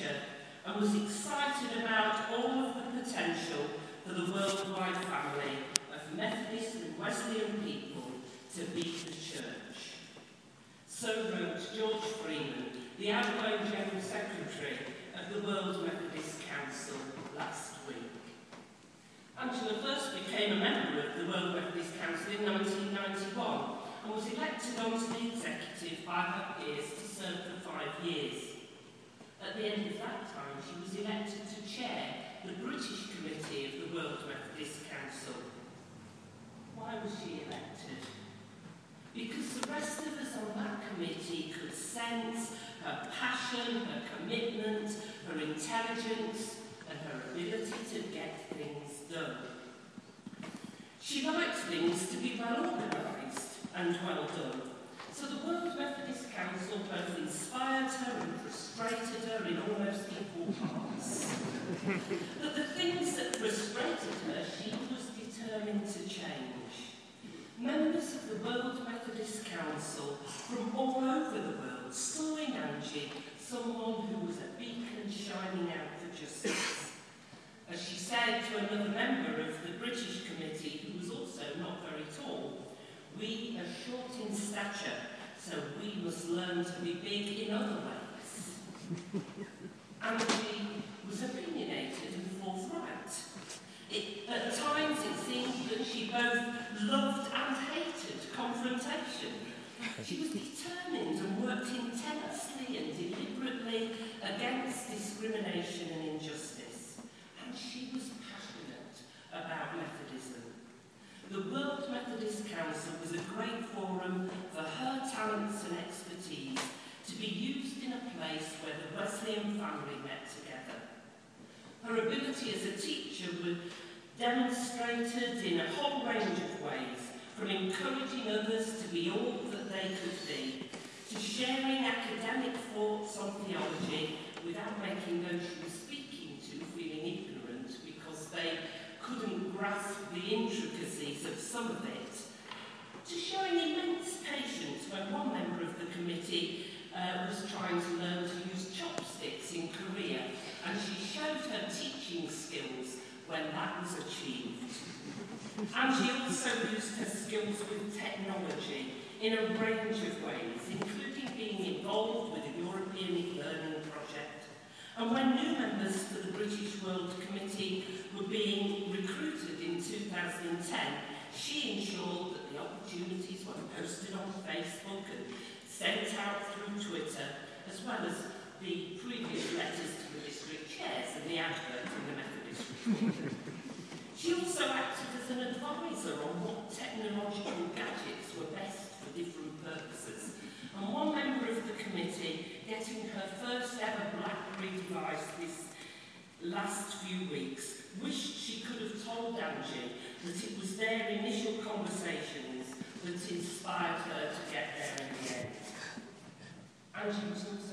teacher and was excited about all of the potential for the worldwide family of Methodist and Wesleyan people to be the church. So wrote George Freeman, the outgoing General Secretary of the World Methodist Council last week. Angela first became a member of the World Methodist Council in 1991 and was elected onto the executive by her peers to serve for 5 years. At the end of that time, she was elected to chair the British Committee of the World Methodist Council. Why was she elected? Because the rest of us on that committee could sense her passion, her commitment, her intelligence, and her ability to get things done. She liked things to be well organised and well done. So the World Methodist Council both inspired her and frustrated her in almost equal parts. But the things that frustrated her, she was determined to change. Members of the World Methodist Council from all over the world saw in Angie someone who was a beacon shining out for justice. As she said to another member of the British Committee, who was also not very tall, "We are short in stature, so we must learn to be big in other ways." Angie was opinionated and forthright. At times it seemed that she both loved and hated confrontation. She was determined and worked intensely and deliberately against discrimination and injustice. And she was passionate about Methodism. The World Methodist Council was a great forum for her talents and expertise to be used in a place where the Wesleyan family met together. Her ability as a teacher was demonstrated in a whole range of ways, from encouraging others to be all that they could be, to sharing academic thoughts on theology without making those she was speaking to feeling ignorant because they couldn't grasp the intricacies of some of it, to showing immense patience when one member of the committee was trying to learn to use chopsticks in Korea, and she showed her teaching skills when that was achieved. And she also used her skills with technology in a range of ways, including being involved with the European e-learning project. And when new members to the British World Committee were being recruited in 2010, she ensured that the opportunities were posted on Facebook and sent out through Twitter, as well as the previous letters to the district chairs and the advert in the Methodist Report. She also acted as an advisor on what technological gadgets were best for different purposes. And one member of the committee, getting her first ever BlackBerry device this last few weeks, wished she could have told Angie that it was their initial conversations that inspired her to get there in the end. Angie was also